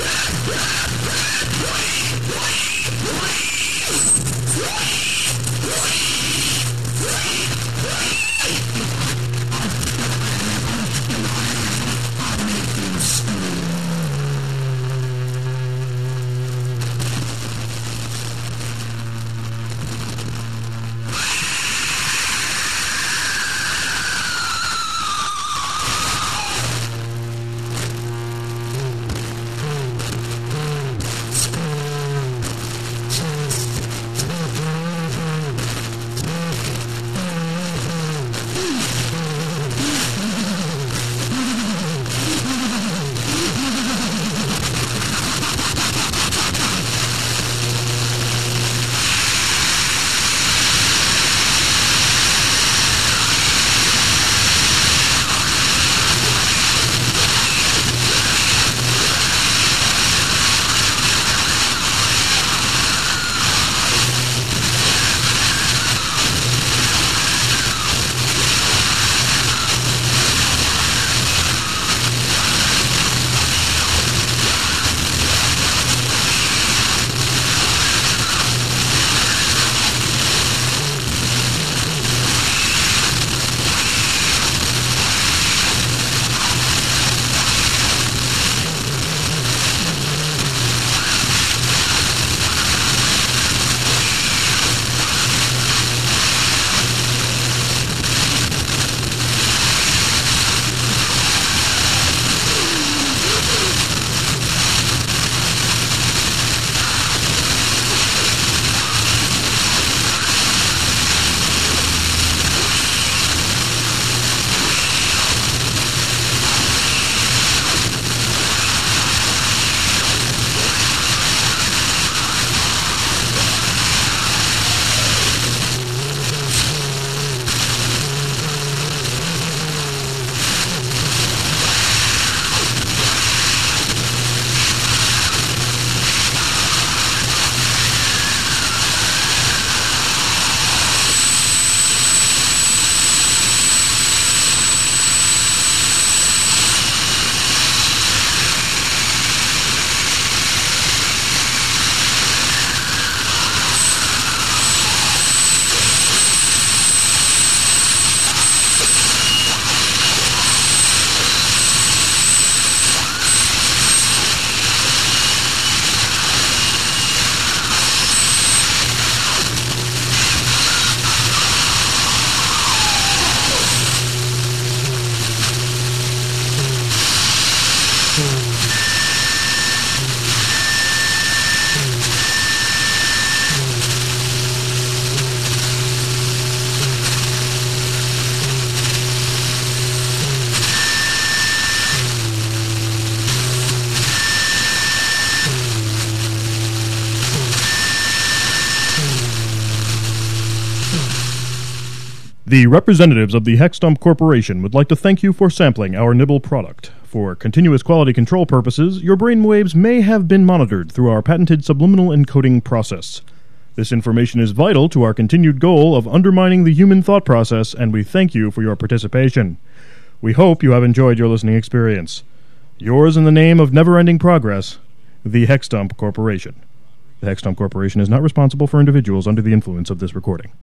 The representatives of the Hexstump Corporation would like to thank you for sampling our Nibble product. For continuous quality control purposes, your brainwaves may have been monitored through our patented subliminal encoding process. This information is vital to our continued goal of undermining the human thought process, and we thank you for your participation. We hope you have enjoyed your listening experience. Yours in the name of never-ending progress, the Hexstump Corporation. The Hexstump Corporation is not responsible for individuals under the influence of this recording.